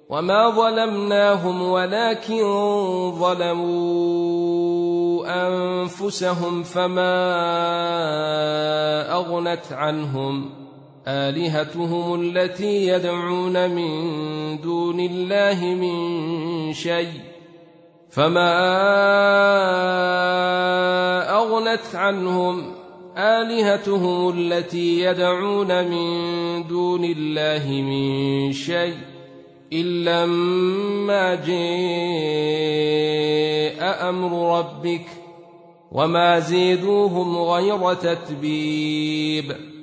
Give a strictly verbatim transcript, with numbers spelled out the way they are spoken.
وما ظلمناهم ولكن ظلموا أنفسهم. فما أغنت عنهم آلهتهم التي يدعون من دون الله من شيء فما أغنت عنهم آلهتهم التي يدعون من دون الله من شيء إلا ما جاء أمر ربك وما زيدوهم غير تتبيب.